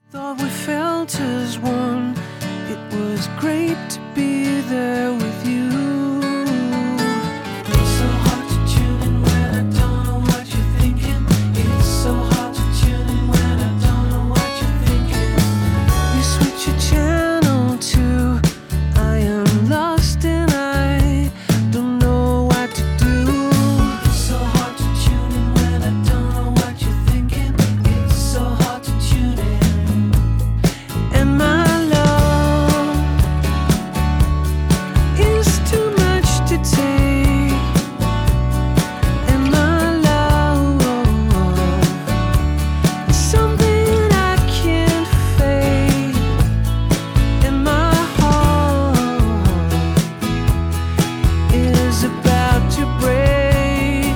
Thought we felt as one. It was great to be there with you. It's so hard to tune in when I don't know what you're thinking. It's so hard to tune in when I don't know what you're thinking. You switch your channel to I am lost and I don't know what to do. It's so hard to tune in when I don't know what you're thinking. It's so hard to tune in. And my love is too much to take. And my love is something I can't fake. And my heart is about to break.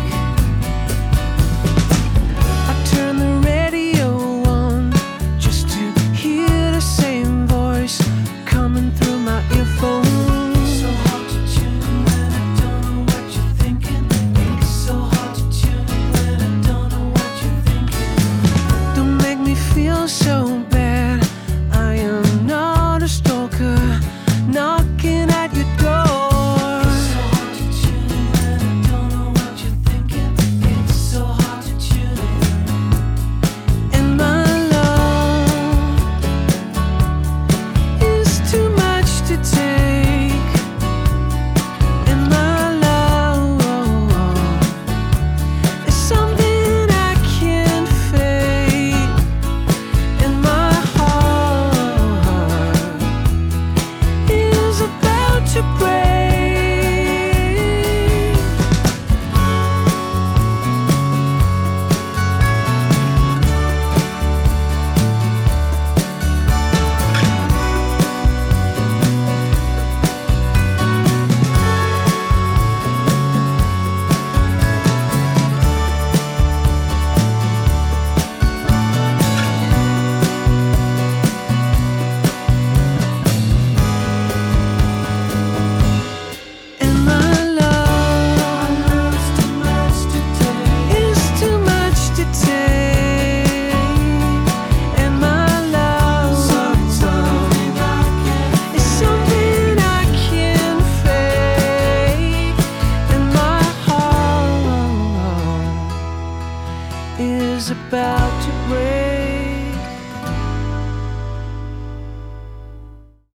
I turn the radio on just to hear the same voice coming through my earphones. It's so hard to tune in when I don't know what you're thinking. It's so hard to tune in when I don't know what you're thinking. Don't make me feel so bad.